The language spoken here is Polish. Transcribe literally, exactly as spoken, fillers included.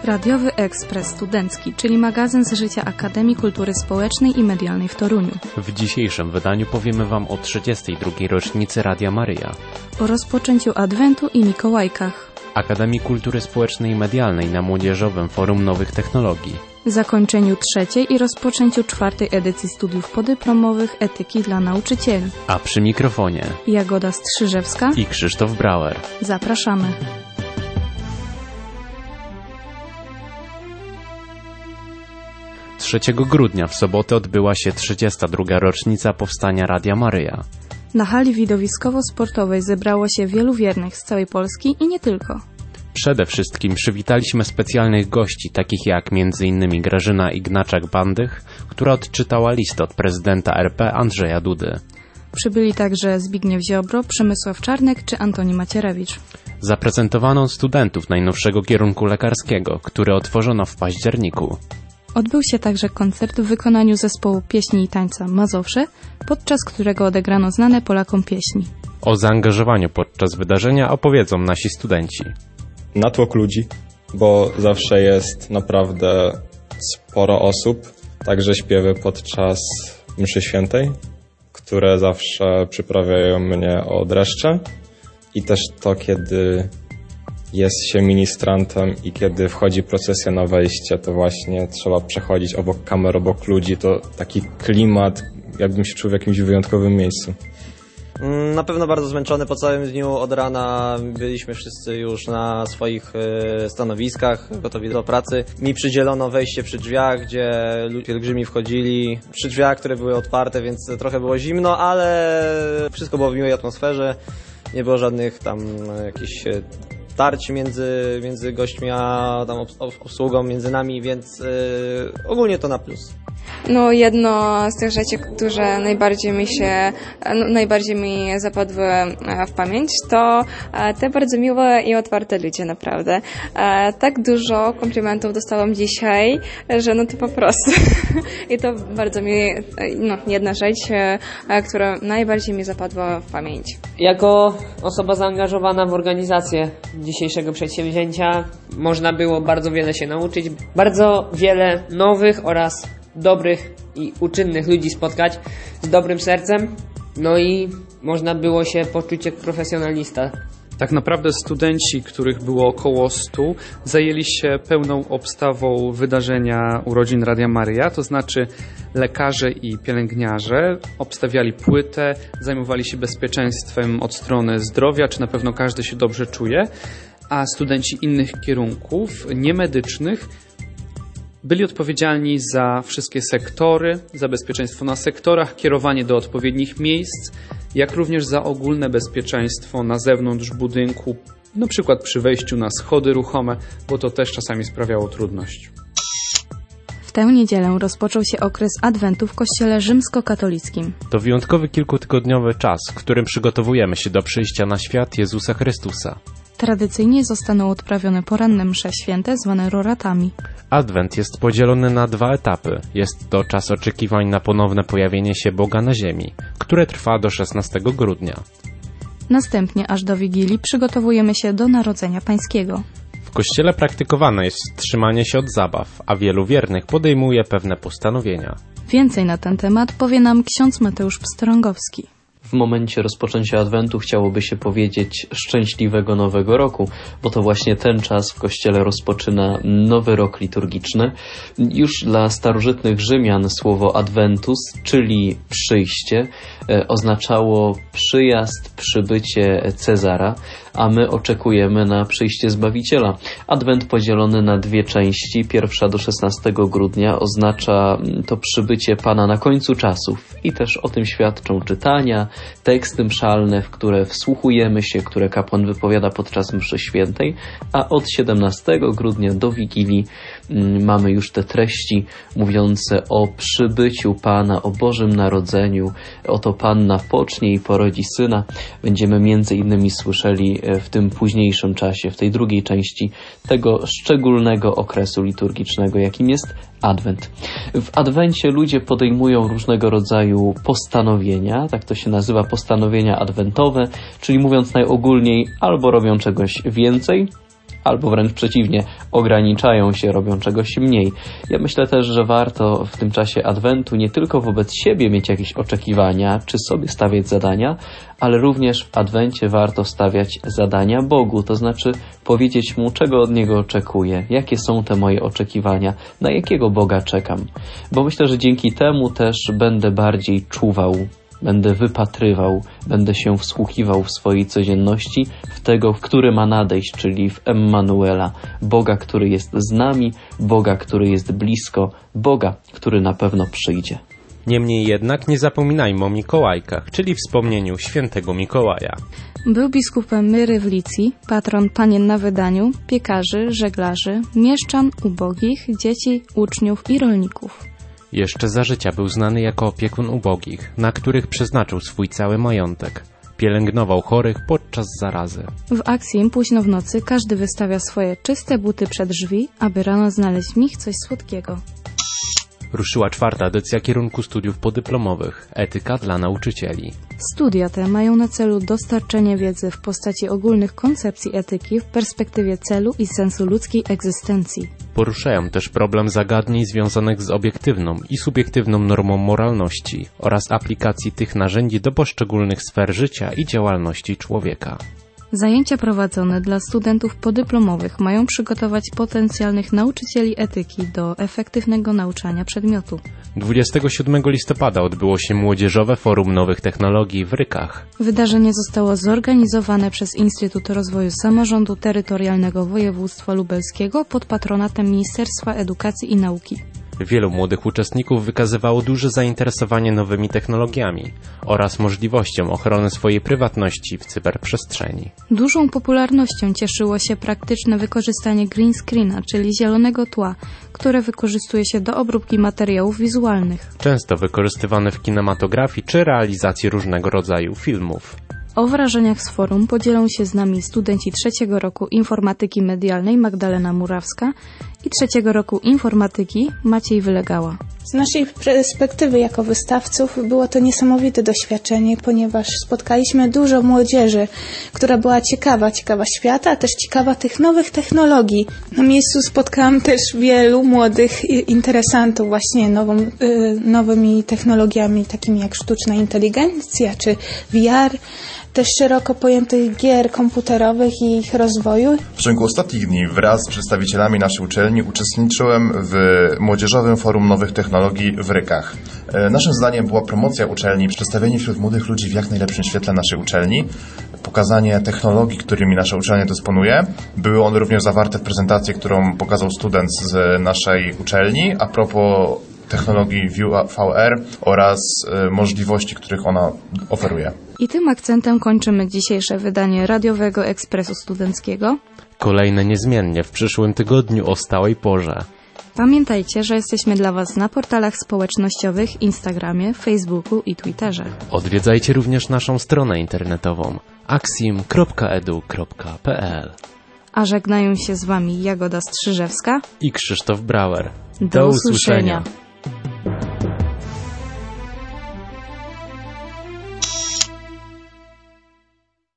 Radiowy Ekspres Studencki, czyli magazyn z życia Akademii Kultury Społecznej i Medialnej w Toruniu. W dzisiejszym wydaniu powiemy Wam o trzydziestej drugiej rocznicy Radia Maryja, o rozpoczęciu Adwentu i Mikołajkach, Akademii Kultury Społecznej i Medialnej na Młodzieżowym Forum Nowych Technologii, zakończeniu trzeciej i rozpoczęciu czwartej edycji studiów podyplomowych Etyki dla nauczycieli. A przy mikrofonie Jagoda Strzyżewska i Krzysztof Brauer. Zapraszamy. trzeciego grudnia w sobotę odbyła się trzydziesta druga rocznica powstania Radia Maryja. Na hali widowiskowo-sportowej zebrało się wielu wiernych z całej Polski i nie tylko. Przede wszystkim przywitaliśmy specjalnych gości, takich jak między innymi Grażyna Ignaczak-Bandych, która odczytała list od prezydenta R P Andrzeja Dudy. Przybyli także Zbigniew Ziobro, Przemysław Czarnek czy Antoni Macierewicz. Zaprezentowano studentów najnowszego kierunku lekarskiego, który otworzono w październiku. Odbył się także koncert w wykonaniu zespołu pieśni i tańca Mazowsze, podczas którego odegrano znane Polakom pieśni. O zaangażowaniu podczas wydarzenia opowiedzą nasi studenci. Natłok ludzi, bo zawsze jest naprawdę sporo osób, także śpiewy podczas mszy świętej, które zawsze przyprawiają mnie o dreszcze, i też to, kiedy jest się ministrantem i kiedy wchodzi procesja na wejście, to właśnie trzeba przechodzić obok kamer, obok ludzi, to taki klimat, jakbym się czuł w jakimś wyjątkowym miejscu. Na pewno bardzo zmęczony po całym dniu, od rana byliśmy wszyscy już na swoich stanowiskach, gotowi do pracy. Mi przydzielono wejście przy drzwiach, gdzie pielgrzymi wchodzili, przy drzwiach, które były otwarte, więc trochę było zimno, ale wszystko było w miłej atmosferze, nie było żadnych tam jakichś tarć między, między gośćmi a tam obsługą, między nami, więc yy, ogólnie to na plus. No, jedno z tych rzeczy, które najbardziej mi się, no, najbardziej mi zapadły w pamięć, to te bardzo miłe i otwarte ludzie, naprawdę. Tak dużo komplimentów dostałam dzisiaj, że no to po prostu. I to bardzo mi, no, jedna rzecz, która najbardziej mi zapadła w pamięć. Jako osoba zaangażowana w organizację dzisiejszego przedsięwzięcia można było bardzo wiele się nauczyć, bardzo wiele nowych oraz dobrych i uczynnych ludzi spotkać z dobrym sercem, no i można było się poczuć jak profesjonalista. Tak naprawdę studenci, których było około stu, zajęli się pełną obstawą wydarzenia urodzin Radia Maryja, to znaczy lekarze i pielęgniarze obstawiali płytę, zajmowali się bezpieczeństwem od strony zdrowia, czy na pewno każdy się dobrze czuje, a studenci innych kierunków, niemedycznych, byli odpowiedzialni za wszystkie sektory, za bezpieczeństwo na sektorach, kierowanie do odpowiednich miejsc, jak również za ogólne bezpieczeństwo na zewnątrz budynku, na przykład przy wejściu na schody ruchome, bo to też czasami sprawiało trudność. W tę niedzielę rozpoczął się okres Adwentu w Kościele rzymskokatolickim. To wyjątkowy kilkutygodniowy czas, w którym przygotowujemy się do przyjścia na świat Jezusa Chrystusa. Tradycyjnie zostaną odprawione poranne msze święte zwane roratami. Adwent jest podzielony na dwa etapy. Jest to czas oczekiwań na ponowne pojawienie się Boga na ziemi, które trwa do szesnastego grudnia. Następnie aż do Wigilii przygotowujemy się do Narodzenia Pańskiego. W Kościele praktykowane jest wstrzymanie się od zabaw, a wielu wiernych podejmuje pewne postanowienia. Więcej na ten temat powie nam ksiądz Mateusz Pstrągowski. W momencie rozpoczęcia Adwentu chciałoby się powiedzieć szczęśliwego Nowego Roku, bo to właśnie ten czas w Kościele rozpoczyna nowy rok liturgiczny. Już dla starożytnych Rzymian słowo Adventus, czyli przyjście, oznaczało przyjazd, przybycie Cezara, a my oczekujemy na przyjście Zbawiciela. Adwent podzielony na dwie części. Pierwsza do szesnastego grudnia oznacza to przybycie Pana na końcu czasów i też o tym świadczą czytania, teksty mszalne, w które wsłuchujemy się, które kapłan wypowiada podczas mszy świętej, a od siedemnastego grudnia do Wigilii mm, mamy już te treści mówiące o przybyciu Pana, o Bożym Narodzeniu. Oto Panna pocznie i porodzi syna. Będziemy między innymi słyszeli w tym późniejszym czasie, w tej drugiej części tego szczególnego okresu liturgicznego, jakim jest Adwent. W Adwencie ludzie podejmują różnego rodzaju postanowienia, tak to się nazywa, postanowienia adwentowe, czyli mówiąc najogólniej, albo robią czegoś więcej, albo wręcz przeciwnie, ograniczają się, robią czegoś mniej. Ja myślę też, że warto w tym czasie Adwentu nie tylko wobec siebie mieć jakieś oczekiwania, czy sobie stawiać zadania, ale również w Adwencie warto stawiać zadania Bogu, to znaczy powiedzieć Mu, czego od Niego oczekuję, jakie są te moje oczekiwania, na jakiego Boga czekam. Bo myślę, że dzięki temu też będę bardziej czuwał, będę wypatrywał, będę się wsłuchiwał w swojej codzienności, w tego, w który ma nadejść, czyli w Emmanuela, Boga, który jest z nami, Boga, który jest blisko, Boga, który na pewno przyjdzie. Niemniej jednak nie zapominajmy o Mikołajkach, czyli wspomnieniu świętego Mikołaja. Był biskupem Myry w Licji, patron panien na wydaniu, piekarzy, żeglarzy, mieszczan, ubogich, dzieci, uczniów i rolników. Jeszcze za życia był znany jako opiekun ubogich, na których przeznaczył swój cały majątek. Pielęgnował chorych podczas zarazy. W akcji późno w nocy każdy wystawia swoje czyste buty przed drzwi, aby rano znaleźć w nich coś słodkiego. Ruszyła czwarta edycja kierunku studiów podyplomowych Etyka dla nauczycieli. Studia te mają na celu dostarczenie wiedzy w postaci ogólnych koncepcji etyki w perspektywie celu i sensu ludzkiej egzystencji. Poruszają też problem zagadnień związanych z obiektywną i subiektywną normą moralności oraz aplikacji tych narzędzi do poszczególnych sfer życia i działalności człowieka. Zajęcia prowadzone dla studentów podyplomowych mają przygotować potencjalnych nauczycieli etyki do efektywnego nauczania przedmiotu. dwudziestego siódmego listopada odbyło się Młodzieżowe Forum Nowych Technologii w Rykach. Wydarzenie zostało zorganizowane przez Instytut Rozwoju Samorządu Terytorialnego Województwa Lubelskiego pod patronatem Ministerstwa Edukacji i Nauki. Wielu młodych uczestników wykazywało duże zainteresowanie nowymi technologiami oraz możliwością ochrony swojej prywatności w cyberprzestrzeni. Dużą popularnością cieszyło się praktyczne wykorzystanie green screena, czyli zielonego tła, które wykorzystuje się do obróbki materiałów wizualnych. Często wykorzystywane w kinematografii czy realizacji różnego rodzaju filmów. O wrażeniach z forum podzielą się z nami studenci trzeciego roku informatyki medialnej Magdalena Murawska i trzeciego roku informatyki Maciej Wylegała. Z naszej perspektywy jako wystawców było to niesamowite doświadczenie, ponieważ spotkaliśmy dużo młodzieży, która była ciekawa, ciekawa świata, a też ciekawa tych nowych technologii. Na miejscu spotkałam też wielu młodych interesantów właśnie nową, nowymi technologiami, takimi jak sztuczna inteligencja czy V R, też szeroko pojętych gier komputerowych i ich rozwoju. W ciągu ostatnich dni wraz z przedstawicielami naszej uczelni uczestniczyłem w Młodzieżowym Forum Nowych Technologii w Rykach. Naszym zadaniem była promocja uczelni, przedstawienie wśród młodych ludzi w jak najlepszym świetle naszej uczelni, pokazanie technologii, którymi nasza uczelnia dysponuje. Były one również zawarte w prezentacji, którą pokazał student z naszej uczelni a propos technologii V R oraz y, możliwości, których ona oferuje. I tym akcentem kończymy dzisiejsze wydanie Radiowego Ekspresu Studenckiego. Kolejne niezmiennie w przyszłym tygodniu o stałej porze. Pamiętajcie, że jesteśmy dla Was na portalach społecznościowych, Instagramie, Facebooku i Twitterze. Odwiedzajcie również naszą stronę internetową aksim kropka edu kropka pe el. A żegnają się z Wami Jagoda Strzyżewska i Krzysztof Brauer. Do, Do usłyszenia. usłyszenia.